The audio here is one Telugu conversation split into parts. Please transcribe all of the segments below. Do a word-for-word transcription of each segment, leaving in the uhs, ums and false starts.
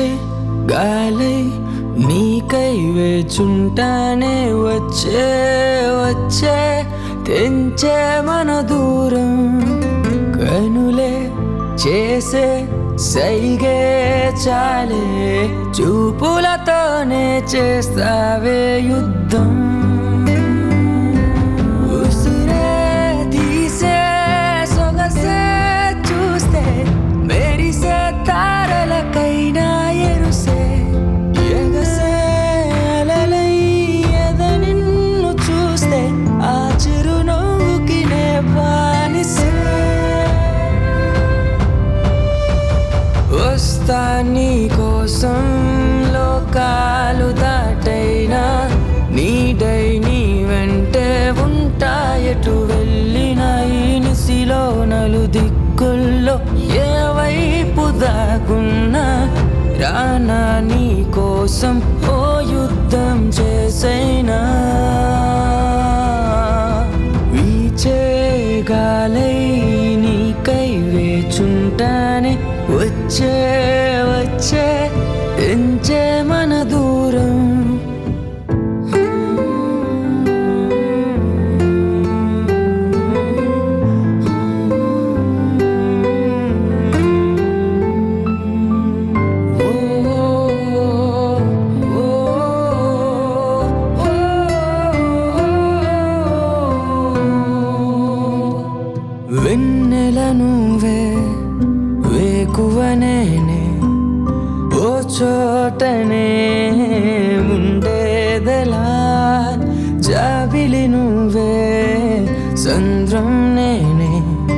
గాలై నీకై వేచుంటానే వచ్చే వచ్చే తెంచే మన దూరం కనులే చేసే సైగే చాలే చూపులతోనే చేస్తావే యుద్ధం ఉసిరే తీసే సొగసే చూస్తే మెరిసే తారలకైనా ఎరుసే ఎగసే అలలై ఎద నిన్ను చూస్తే ఆ చిరునవ్వుకి నే బానిసే వస్తా నీ కోసం లోకాలు దాటైనా నీడై నీ వెంటే ఉంటా ఎటు వెళ్ళినా ఈ నిసిలో నలు దిక్కుల్లో ఏ వైపు దాగున్నా రానా నీ కోసం ఓ యుద్ధం చేసైనా వీచే గాలై నీకై వేచుంటానే వచ్చే వచ్చే ఎంచే మన దూరం వెన్నెల నువ్వే వేకువనేనే ఓ చోటనే ఉండేదెలా జాబిలి నువ్వే సంద్రం నేనే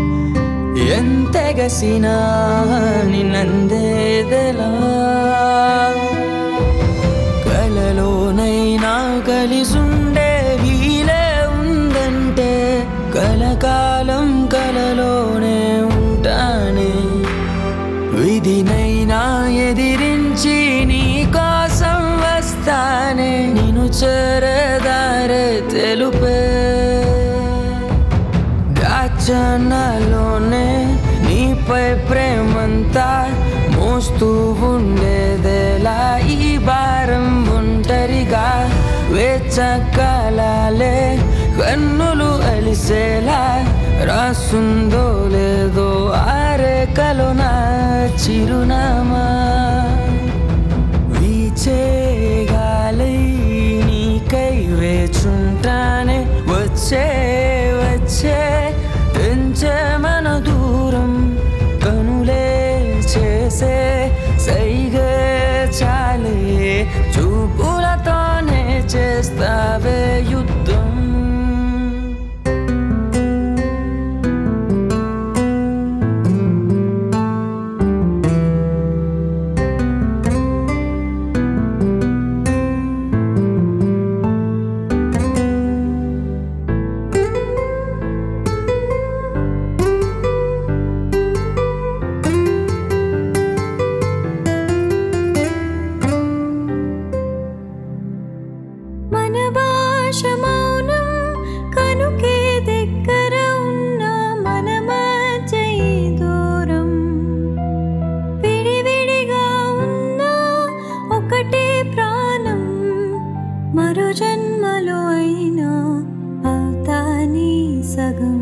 ఎంతెగసినా నిన్నందేదెలా కలలోనైనా కలిసుండే వీలే ఉందంటే కలకాలం కలలోనే ఉంటానే విధినైనా ఎదిరించి నీ కోసం వస్తానే నిన్ను చేరదారే తెలుపే దాచనాలోనే నీపై ప్రేమంతా మోస్తూ ఉండేదేలా ఈ భారం ఒంటరిగా వేచకాలాలే కన్నులు అలిసేలా రాసుందో లేదో ఆరేకలో నా చిరునామా వీచే గాలై నీకై వేచుంటానే వచ్చే వచ్చే తెంచే మన దూరం కనులే చేసే సైగే చాలే చూపులతోనే చేస్తావే యుద్ధం మన భాష మౌనం కనుకే దగ్గర ఉన్న మన మధ్య ఈ దూరం విడివిడిగా ఉన్న ఒకటే ప్రాణం మరో జన్మలో అయినా అవుతా నీ సగం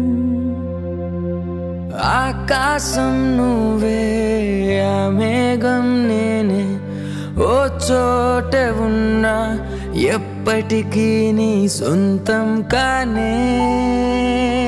ఆకాశం నువ్వే ఆ మేఘం నేనే ఓ చోటే ఉన్నా ఎప్పటికీ నీ సొంతం కానే